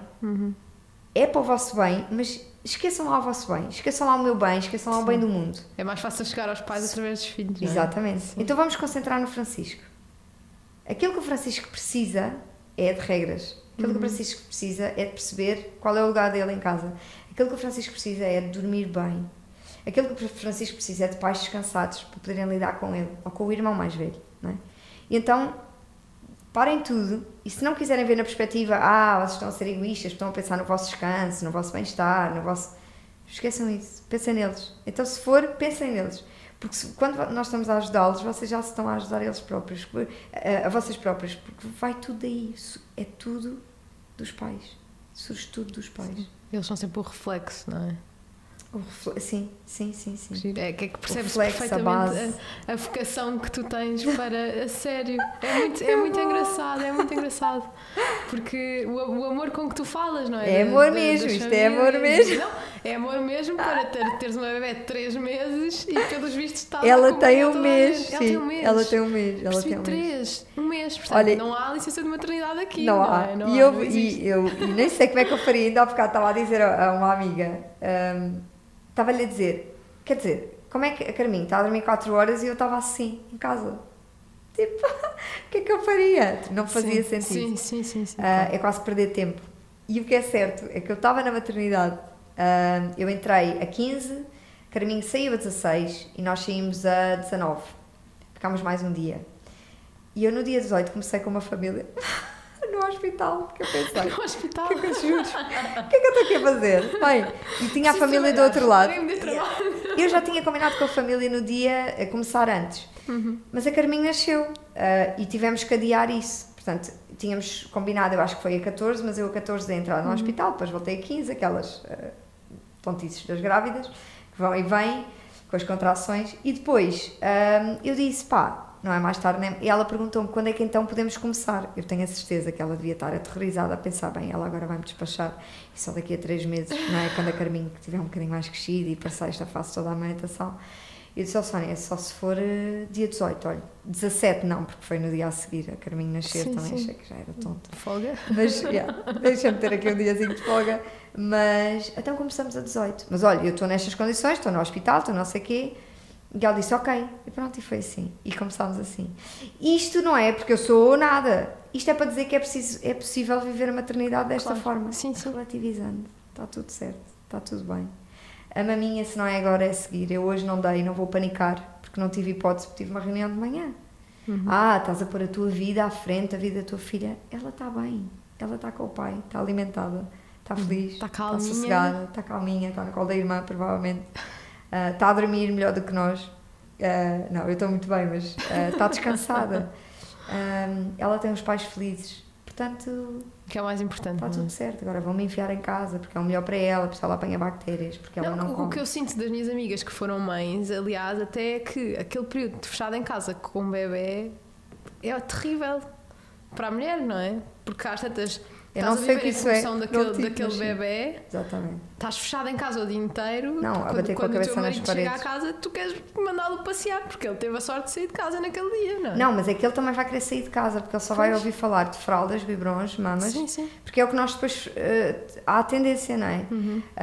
é para o vosso bem, mas esqueçam lá o vosso bem, esqueçam lá o meu bem, esqueçam lá o bem do mundo. É mais fácil chegar aos pais através dos filhos, não é? Exatamente. Sim. Então vamos concentrar no Francisco. Aquilo que o Francisco precisa é de regras. Aquilo que o Francisco precisa é de perceber qual é o lugar dele em casa. Aquilo que o Francisco precisa é de dormir bem. Aquilo que o Francisco precisa é de pais descansados para poderem lidar com ele, ou com o irmão mais velho, não é? E então, parem tudo, e se não quiserem ver na perspectiva, vocês estão a ser egoístas, estão a pensar no vosso descanso, no vosso bem-estar, no vosso... Esqueçam isso, pensem neles. Então, se for, pensem neles. Porque quando nós estamos a ajudá-los, vocês já se estão a ajudar eles próprios, a vocês próprios, porque vai tudo daí, é tudo dos pais, surge tudo dos pais. Sim. Eles são sempre o reflexo, não é? Sim. É que percebes perfeitamente a vocação que tu tens para a sério. É muito engraçado. Porque o amor com que tu falas, não é? É amor mesmo, isto é amor mesmo. Não, é amor mesmo para teres uma bebé de 3 meses e pelos vistos está ela tem um mês. Ela tem um mês. Ela tem um mês. Um mês, portanto, olha, não há licença de maternidade aqui. Não há. E eu nem sei como é que eu faria, ainda há bocado estava a dizer a uma amiga, estava-lhe a dizer, quer dizer, como é que a Carminho está a dormir 4 horas e eu estava assim, em casa? Tipo, o que é que eu faria? Não fazia sentido. Sim. É quase perder tempo. E o que é certo é que eu estava na maternidade, eu entrei a 15, Carminho saiu a 16 e nós saímos a 19. Ficámos mais um dia. E eu no dia 18 comecei com uma família no hospital, porque eu pensei, no hospital? O que é que eu juro? O que é que eu estou aqui a fazer? Bem, e tinha a família do outro lado. Eu já tinha combinado com a família no dia a começar antes, mas a Carminho nasceu e tivemos que adiar isso. Portanto, tínhamos combinado, eu acho que foi a 14, mas eu a 14 de entrar no hospital, depois voltei a 15, aquelas tontices das grávidas, que vão e vêm com as contrações, e depois eu disse, não é mais tarde, né? E ela perguntou-me quando é que então podemos começar. Eu tenho a certeza que ela devia estar aterrorizada a pensar, bem, ela agora vai-me despachar e só daqui a 3 meses, não é? Quando a Carminho estiver um bocadinho mais crescida e passar esta fase toda a amamentação. Eu disse, Sónia, é só se for dia 18, olha, 17 não, porque foi no dia a seguir a Carminho nascer, também achei que já era tonta. Folga? Mas, deixa-me ter aqui um diazinho de folga, mas então começamos a 18. Mas olha, eu estou nestas condições, estou no hospital, estou não sei o quê, E ela disse, ok. E pronto, e foi assim. E começámos assim. Isto não é porque eu sou nada. Isto é para dizer que é possível viver a maternidade desta forma. Sim, sim. Relativizando. Está tudo certo. Está tudo bem. A maminha, se não é agora, é a seguir. Eu hoje não dei, não vou panicar. Porque não tive hipótese, porque tive uma reunião de manhã. Estás a pôr a tua vida à frente, a vida da tua filha. Ela está bem. Ela está com o pai. Está alimentada. Está feliz. Está calminha. Está sossegada. Está calminha. Está na cola da irmã, provavelmente. Está a dormir melhor do que nós. Não, eu estou muito bem, mas está descansada. Ela tem os pais felizes. Portanto, que é o mais importante. está tudo certo. Agora vão-me enfiar em casa porque é o melhor para ela, porque ela apanha bactérias, porque ela não come. O que eu sinto das minhas amigas que foram mães, aliás, até é que aquele período de fechado em casa com um bebê é terrível para a mulher, não é? Porque às tantas eu não sei o que isso é. daquele bebê. Exatamente. Estás fechado em casa o dia inteiro. Não, a bater com a cabeça nas paredes. Quando o teu marido chega à casa, tu queres mandá-lo passear, porque ele teve a sorte de sair de casa naquele dia, não é? Não, mas é que ele também vai querer sair de casa, porque ele só vai ouvir falar de fraldas, biberons, mamas. Sim, sim. Porque é o que nós depois... há a tendência, não é?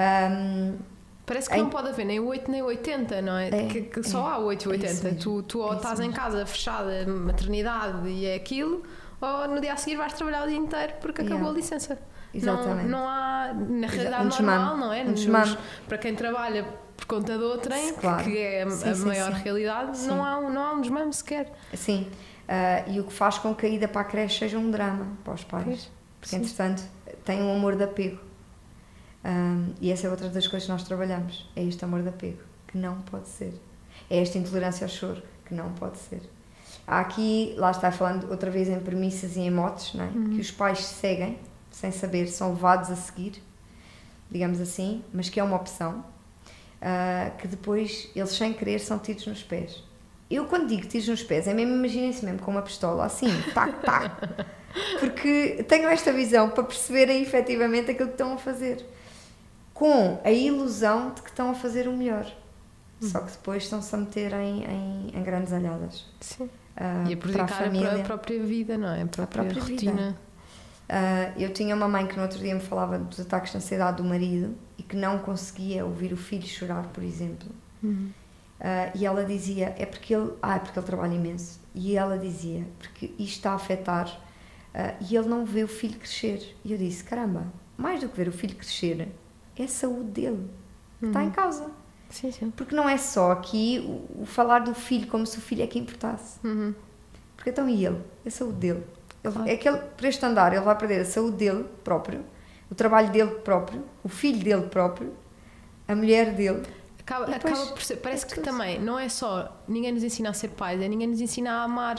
Parece que não pode haver nem 8 nem 80, não é? Que só há 8 e 80. Tu ou estás em casa fechada, maternidade e é aquilo, ou no dia a seguir vais trabalhar o dia inteiro porque acabou a licença. Exatamente. Não há, na realidade normal, não é? Para quem trabalha por conta de outrem, claro. que é a maior realidade, não há um desmame sequer. Sim, e o que faz com que a ida para a creche seja um drama para os pais. Porque, entretanto, tem um amor de apego. E essa é outra das coisas que nós trabalhamos. É este amor de apego, que não pode ser. É esta intolerância ao choro, que não pode ser. Há aqui, lá está falando outra vez em premissas e em motes, não é? Que os pais seguem, sem saber, são levados a seguir, digamos assim, mas que é uma opção, que depois eles sem querer são tidos nos pés. Eu quando digo tidos nos pés, é mesmo, imaginem-se mesmo com uma pistola, assim, tac, tac, porque tenho esta visão para perceberem efetivamente aquilo que estão a fazer, com a ilusão de que estão a fazer o melhor, só que depois estão-se a meter em grandes alhadas. Sim. E a prejudicar a própria vida, não é? A própria rotina. Eu tinha uma mãe que no outro dia me falava dos ataques de ansiedade do marido e que não conseguia ouvir o filho chorar, por exemplo. E ela dizia, é porque ele trabalha imenso. E ela dizia, porque isto está a afetar e ele não vê o filho crescer. E eu disse, caramba, mais do que ver o filho crescer, é a saúde dele que está em causa. Sim, sim. Porque não é só aqui o falar do filho como se o filho é que importasse. Porque então e ele? A saúde dele. É que ele, por este andar, ele vai perder a saúde dele próprio, o trabalho dele próprio, o filho dele próprio, a mulher dele. Acaba por ser, parece que também não é só ninguém nos ensina a ser pais, é ninguém nos ensina a amar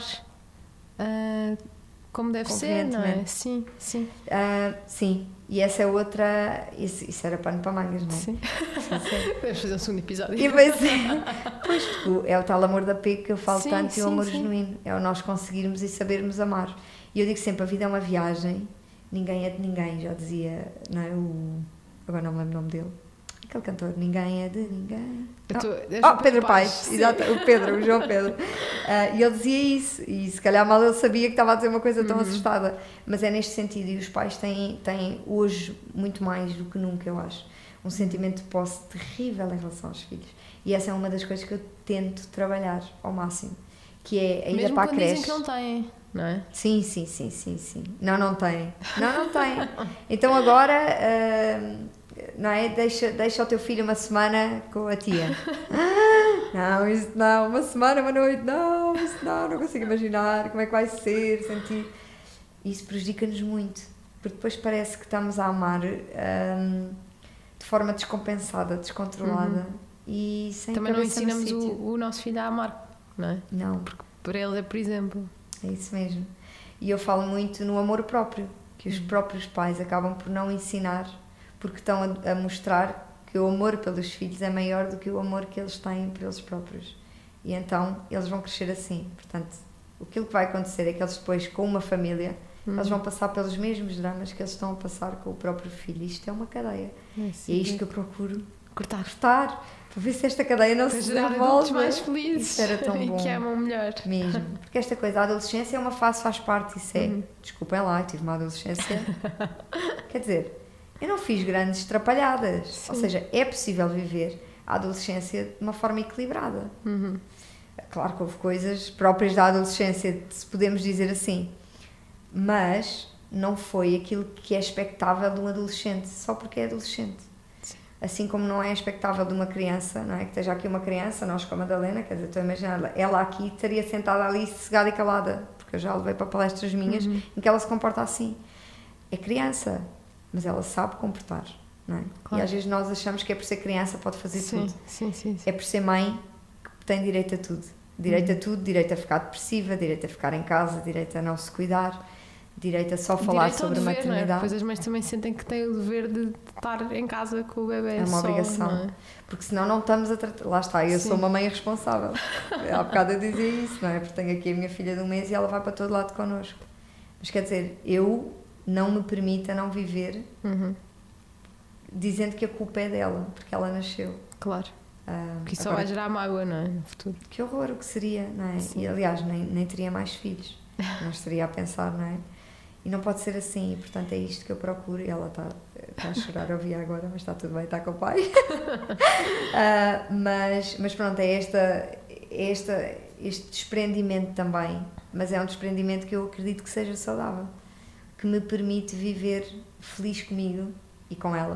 como deve ser, não é? Sim, sim. Sim, e essa é outra. Isso era pano para mangas, não é? Sim. Vamos fazer um segundo episódio. E pois, é o tal amor da apego que eu falo tanto e o amor genuíno. É o nós conseguirmos e sabermos amar. E eu digo sempre: a vida é uma viagem, ninguém é de ninguém, já dizia, não é? Agora não me lembro o nome dele. Aquele cantor, ninguém é de ninguém. Pedro Paes, exato, o João Pedro. E ele dizia isso, e se calhar mal ele sabia que estava a dizer uma coisa tão assustada, mas é neste sentido, e os pais têm hoje, muito mais do que nunca, eu acho, um sentimento de posse terrível em relação aos filhos. E essa é uma das coisas que eu tento trabalhar ao máximo, que é a ida para a creche. Mesmo quando dizem que não têm, não é? Sim. Não têm. Então agora... não é? Deixa o teu filho uma semana com a tia. Não, isso não, uma semana, uma noite, não, isso não consigo imaginar como é que vai ser, sentir. Isso prejudica-nos muito, porque depois parece que estamos a amar de forma descompensada, descontrolada e sem também cabeça não ensinamos o nosso filho a amar, não é? Não. Porque por ele é por exemplo. É isso mesmo. E eu falo muito no amor próprio, que os próprios pais acabam por não ensinar, porque estão a mostrar que o amor pelos filhos é maior do que o amor que eles têm por eles próprios. E então eles vão crescer assim. Portanto, aquilo que vai acontecer é que eles depois, com uma família, eles vão passar pelos mesmos dramas que eles estão a passar com o próprio filho. Isto é uma cadeia. E é isto que eu procuro cortar, para ver se esta cadeia não se desenvolve. Mais felizes. Isso era tão bom. E que amam melhor. Mesmo. Porque esta coisa, a adolescência é uma fase, faz parte, isso é. Desculpem lá, eu tive uma adolescência. Quer dizer... Eu não fiz grandes trapalhadas, ou seja, é possível viver, a adolescência de uma forma equilibrada. Claro que houve coisas próprias da adolescência, se podemos dizer assim, mas não foi aquilo que é expectável de um adolescente, só porque é adolescente. Sim. Assim como não é expectável de uma criança, não é? Que esteja aqui uma criança, nós com a Madalena, quer dizer, estou a imaginar, ela aqui estaria sentada ali, sossegada e calada, porque eu já a levei para palestras minhas em que ela se comporta assim. É criança, mas ela sabe comportar, não é? Claro. E às vezes nós achamos que é por ser criança pode fazer tudo. Sim. É por ser mãe que tem direito a tudo. Direito a tudo, direito a ficar depressiva, direito a ficar em casa, direito a não se cuidar, direito a só falar direito sobre dever, maternidade. Não é? Depois as mães também sentem que têm o dever de estar em casa com o bebê. É uma obrigação. Não é? Porque senão não estamos a tratar. Lá está, eu sou uma mãe irresponsável. Há bocado eu dizia isso, não é? Porque tenho aqui a minha filha de 1 mês e ela vai para todo lado connosco. Mas quer dizer, eu não me permito não viver dizendo que a culpa é dela, porque ela nasceu. Claro. Porque isso só vai gerar mágoa, não é? No futuro. Que horror o que seria, não é? Sim. E aliás, nem teria mais filhos. Não estaria a pensar, não é? E não pode ser assim, e portanto é isto que eu procuro. E ela está a chorar, eu vi agora, mas está tudo bem, está com o pai. Mas pronto, é este desprendimento também, mas é um desprendimento que eu acredito que seja saudável, que me permite viver feliz comigo e com ela.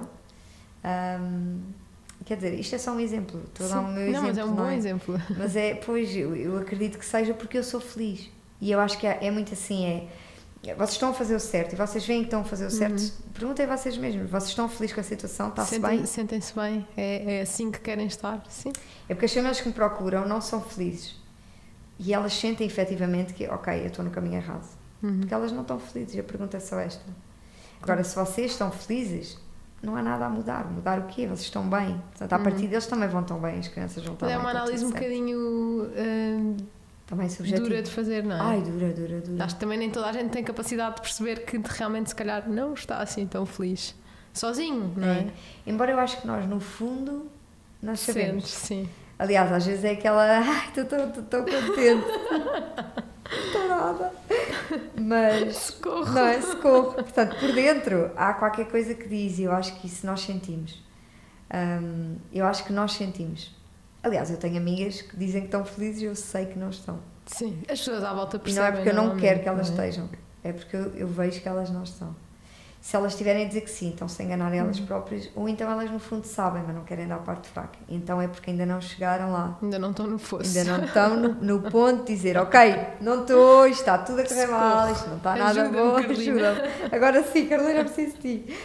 Quer dizer, isto é só um exemplo, estou a dar o meu exemplo. Não, mas é um bom exemplo. Mas pois, eu acredito que seja porque eu sou feliz. E eu acho que é muito assim, vocês estão a fazer o certo e vocês veem que estão a fazer o certo, perguntem a vocês mesmos, vocês estão felizes com a situação, está-se bem? Sentem-se bem, é assim que querem estar, sim. É porque as famílias que me procuram não são felizes e elas sentem efetivamente que, ok, eu estou no caminho errado, porque elas não estão felizes, a pergunta é só esta. Agora, se vocês estão felizes, não há nada a mudar. Mudar o quê? Vocês estão bem. Portanto, a partir deles também vão tão bem, as crianças vão tão bem. É uma análise um bocadinho também subjetiva. Dura de fazer, não é? Ai, dura. Acho que também nem toda a gente tem capacidade de perceber que realmente, se calhar, não está assim tão feliz. Sozinho, não é? Embora eu acho que nós, no fundo, nós sabemos. Sim. Aliás, às vezes é aquela... Ai, estou contente. Estou nada. Mas... Socorro. Não é? Socorro. Portanto, por dentro, há qualquer coisa que diz, e eu acho que isso nós sentimos. Eu acho que nós sentimos. Aliás, eu tenho amigas que dizem que estão felizes e eu sei que não estão. Sim, as pessoas à volta percebem. E não é porque eu não quero que elas estejam, é porque eu vejo que elas não estão. Se elas estiverem a dizer que sim, estão-se a enganar elas próprias, ou então elas no fundo sabem, mas não querem dar a parte fraca. Então é porque ainda não chegaram lá. Ainda não estão no fosso. Ainda não estão no ponto de dizer, ok, não estou, isto está tudo a correr mal, isto não está nada bom, ajuda-me. Agora sim, Carolina, preciso de ti.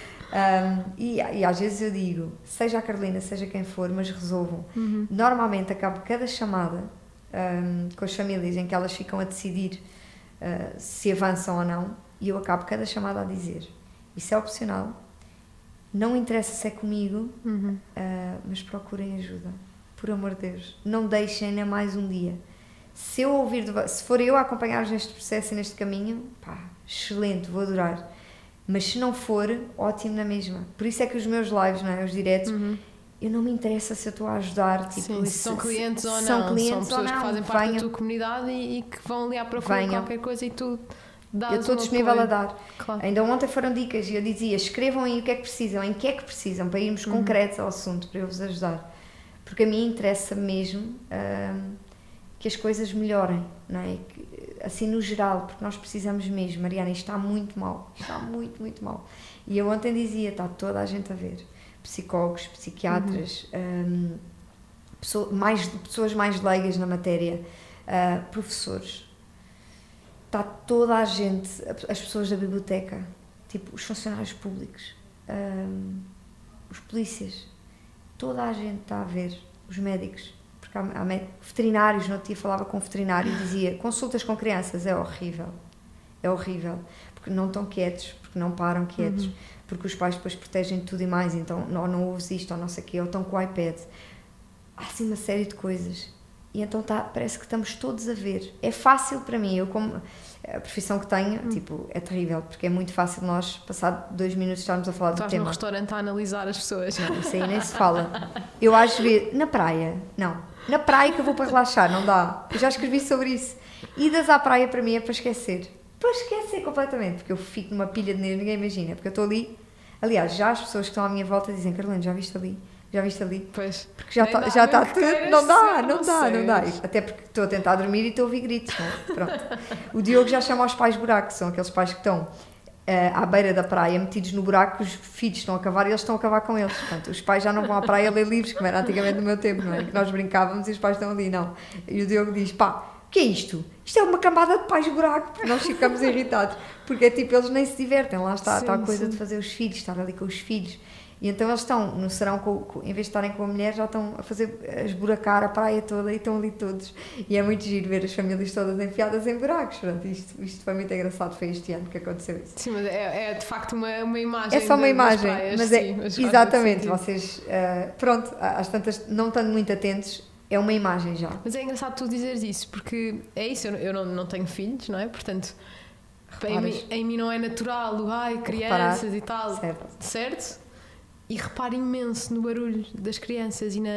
E às vezes eu digo, seja a Carolina, seja quem for, mas resolvam. Normalmente acabo cada chamada com as famílias em que elas ficam a decidir se avançam ou não, e eu acabo cada chamada a dizer, isso é opcional, não interessa se é comigo, mas procurem ajuda, por amor de Deus, não deixem nem mais um dia. Se for eu a acompanhar-vos neste processo e neste caminho, pá, excelente, vou adorar. Mas se não for, ótimo na mesma. Por isso é que os meus lives, não é? Os diretos, eu não me interessa se eu estou a ajudar. Tipo, sim, se são clientes ou não. São pessoas que fazem parte da tua comunidade e que vão ali à procura de qualquer coisa e tu dás. Eu estou disponível a dar. Claro. Ainda ontem foram dicas e eu dizia, escrevam aí o que é que precisam, em que é que precisam, para irmos concretos ao assunto, para eu vos ajudar. Porque a mim interessa mesmo que as coisas melhorem, não é? Assim no geral, porque nós precisamos mesmo. Mariana, isto está muito mal, está muito, muito mal. E eu ontem dizia, está toda a gente a ver, psicólogos, psiquiatras, pessoas mais leigas na matéria, professores, está toda a gente, as pessoas da biblioteca, tipo os funcionários públicos, os polícias, toda a gente está a ver, os médicos. Porque há veterinários, no outro dia falava com um veterinário e dizia, consultas com crianças é horrível, porque não estão quietos, porque não param quietos, porque os pais depois protegem tudo e mais, então não ouves isto, ou não sei o quê, ou estão com o iPad, há assim uma série de coisas, e então parece que estamos todos a ver. É fácil para mim, eu como a profissão que tenho, tipo, é terrível, porque é muito fácil nós, passado 2 minutos, estarmos a falar do tema. Estás no restaurante a analisar as pessoas. Não, isso aí nem se fala. Eu às vezes, na praia, na praia que eu vou para relaxar, não dá. Eu já escrevi sobre isso. Idas à praia para mim é para esquecer completamente, porque eu fico numa pilha de nervos, ninguém imagina, porque eu estou ali, aliás, já as pessoas que estão à minha volta dizem, Carolina, já viste ali? Já viste ali? Pois. Porque já está tudo. Não dá. Até porque estou a tentar dormir e estou a ouvir gritos, não é? Pronto. O Diogo já chama aos pais buracos, são aqueles pais que estão à beira da praia, metidos no buraco, os filhos estão a cavar e eles estão a cavar com eles. Portanto, os pais já não vão à praia ler livros, como era antigamente no meu tempo, não é? Que nós brincávamos e os pais estão ali, não. E o Diogo diz, pá, o que é isto? Isto é uma camada de pais buraco, porque nós ficamos irritados. Porque é tipo, eles nem se divertem, lá está a coisa de fazer os filhos, estar ali com os filhos. E então eles estão no serão, em vez de estarem com a mulher, já estão a esburacar a praia toda e estão ali todos. E é muito giro ver as famílias todas enfiadas em buracos. Pronto, isto foi muito engraçado, foi este ano que aconteceu isso. Sim, mas é de facto uma imagem. É só uma imagem, praias, mas sim, exatamente, vocês, pronto, às tantas, não estando muito atentos, é uma imagem já. Mas é engraçado tu dizeres isso, porque é isso, eu não tenho filhos, não é? Portanto, em mim não é natural, crianças e tal, certo? E reparo imenso no barulho das crianças e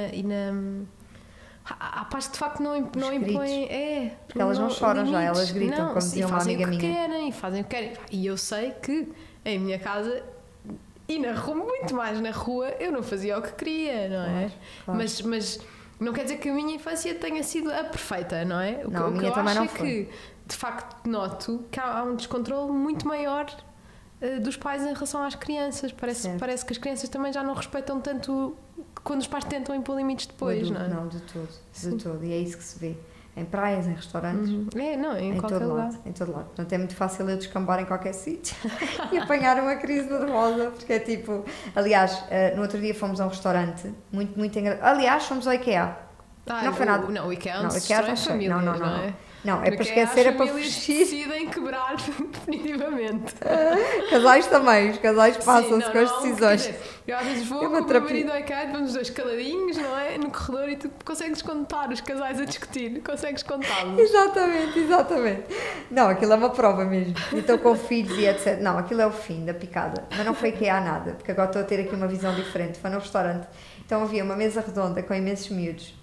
há pais que de facto não impõem. Porque elas não choram já, elas gritam, como dizia uma amiga minha. Fazem o que querem. E eu sei que em minha casa e na rua, muito mais na rua, eu não fazia o que queria, não é? Claro. Mas não quer dizer que a minha infância tenha sido a perfeita, não é? A minha também não foi. Que de facto noto que há um descontrole muito maior dos pais em relação às crianças. Parece que as crianças também já não respeitam tanto quando os pais tentam impor limites depois, não é? Não, de todo. E é isso que se vê. Em praias, em restaurantes. Em qualquer lugar. Em todo lado. Portanto, é muito fácil eu descambar em qualquer sítio e apanhar uma crise nervosa, porque é tipo... Aliás, no outro dia fomos a um restaurante muito, muito engraçado. Aliás, fomos ao IKEA. Não foi nada. Não, o IKEA é família, não é? Não, é para esquecer, é para fugir. Decidem quebrar definitivamente. Casais também, os casais passam-se com as decisões. Dizer, eu às vezes vou com o meu marido ao IKEA, vamos os dois caladinhos, não é? No corredor e tu consegues contar os casais a discutir, consegues contá-los. Exatamente. Não, aquilo é uma prova mesmo. E estou com filhos e etc. Não, aquilo é o fim da picada. Mas não foi IKEA nada, porque agora estou a ter aqui uma visão diferente. Foi no restaurante. Então havia uma mesa redonda com imensos miúdos.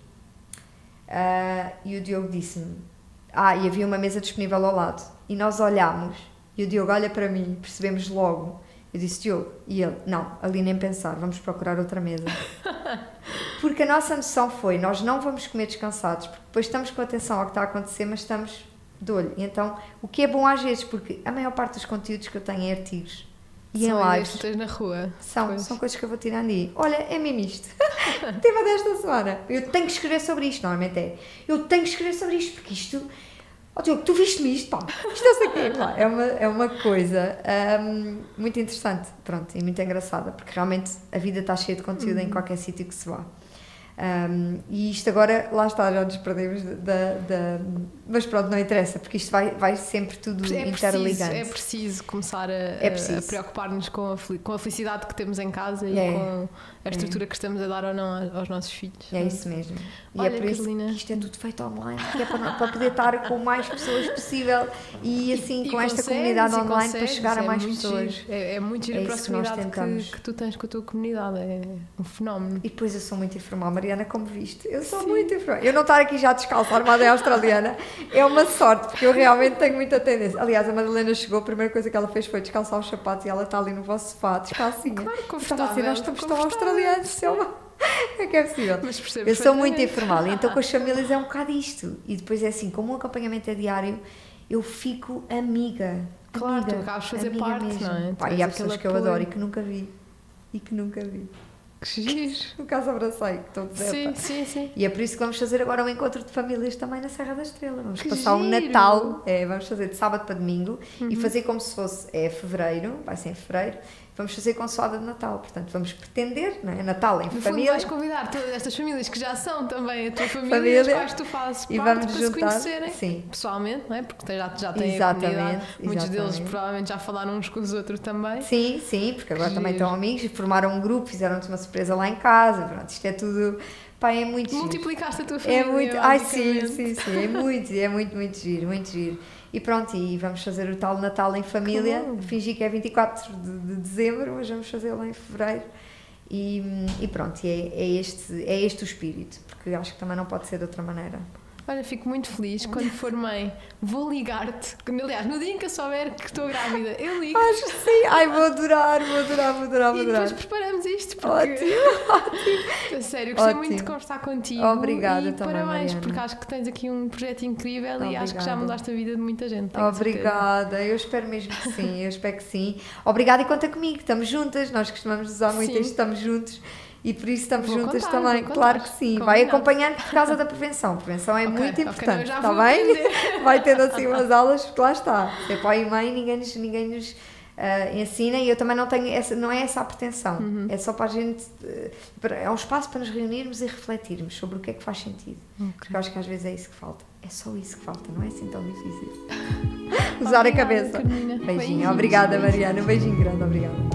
E o Diogo disse-me, e havia uma mesa disponível ao lado. E nós olhámos, e o Diogo olha para mim, percebemos logo. Eu disse, Diogo, e ele, não, ali nem pensar, vamos procurar outra mesa. Porque a nossa noção foi, nós não vamos comer descansados, porque depois estamos com atenção ao que está a acontecer, mas estamos de olho. E então, o que é bom às vezes, porque a maior parte dos conteúdos que eu tenho em artigos e em lives que tens na rua. São coisas que eu vou tirando e olha, é mesmo isto. Tema desta semana. Eu tenho que escrever sobre isto, normalmente é. Eu tenho que escrever sobre isto, porque isto. Diogo, tu viste-me isto? Pá, isto é aqui. Pá, é uma coisa muito interessante, pronto, e muito engraçada, porque realmente a vida está cheia de conteúdo em qualquer sítio que se vá. E isto agora, lá está, já nos perdemos mas pronto, não interessa, porque isto vai sempre tudo interligando. É preciso começar a preocupar-nos com a felicidade que temos em casa e com a estrutura que estamos a dar ou não aos nossos filhos. É isso mesmo. Olha, e é por Carolina, isso que isto é tudo feito online, que é para poder estar com mais pessoas possível e assim com esta comunidade online para chegar a mais pessoas. É muito giro a proximidade que tu tens com a tua comunidade, é um fenómeno. E depois eu sou muito informal, Mariana, como viste, eu sou muito informal. Eu não estar aqui já descalça, armada em australiana, é uma sorte, porque eu realmente tenho muita tendência. Aliás, a Madalena chegou, a primeira coisa que ela fez foi descalçar os sapatos e ela está ali no vosso sofá, descalcinha. Claro, confortável. Assim, nós estamos tão australianos, é que é possível. Eu sou muito informal, e então com as famílias é um bocado isto. E depois é assim, como o acompanhamento é diário, eu fico amiga. Claro, tu acabas de fazer parte, mesmo. Não é? Pá, e há pessoas que eu adoro e que nunca vi. Que giro. No caso abracei, que estou deserta. Sim. E é por isso que vamos fazer agora um encontro de famílias também na Serra da Estrela. Vamos passar giro. um Natal, vamos fazer de sábado para domingo e fazer como se fosse fevereiro, vai ser em fevereiro, vamos fazer com soada de Natal. Portanto, vamos pretender, não é? Natal em no família. Fundo, vais convidar todas estas famílias que já são também a tua família, as quais tu fazes parte, para se conhecerem pessoalmente, não é? Porque já têm a comunidade. Muitos deles provavelmente já falaram uns com os outros também. Sim, porque agora também estão amigos e formaram um grupo, fizeram-nos uma surpresa lá em casa. Pronto, isto é tudo... Pá, é muito giro. Multiplicaste a tua família. É muito... sim. É muito giro. E pronto, e vamos fazer o tal Natal em família, fingir que é 24 de dezembro, mas vamos fazê-lo em fevereiro. E pronto, é este o espírito, porque acho que também não pode ser de outra maneira. Olha, fico muito feliz. Quando for mãe, vou ligar-te. Aliás, no dia em que eu souber que estou grávida, eu ligo. Acho que sim. Ai, vou adorar. E depois preparamos isto, porque... Ótimo. A sério, gostei Ótimo. muito de conversar contigo. Obrigada e também, parabéns, Mariana. porque acho que tens aqui um projeto incrível e acho que já Obrigada. mudaste a vida de muita gente. tenho certeza. Obrigada, eu espero mesmo que sim, eu espero que sim. Obrigada e conta comigo, estamos juntas, nós costumamos usar muito Sim. este estamos juntos e por isso estamos Vou juntas contar, também, vou claro contar. que sim. Vai Combinado. acompanhando por causa da prevenção, prevenção é Ok, muito ok, importante, eu já está vou bem? aprender. Vai tendo assim umas aulas, porque lá está, ser pai e mãe, ninguém nos ensina e eu também não tenho, não é essa a pretensão, é só para a gente, é um espaço para nos reunirmos e refletirmos sobre o que é que faz sentido, porque eu acho que às vezes é isso que falta, é só isso que falta, não é assim tão difícil. Usar a Obrigada, cabeça. Carolina. Beijinho, Beijinhos. obrigada Mariana, um beijinho grande, obrigada.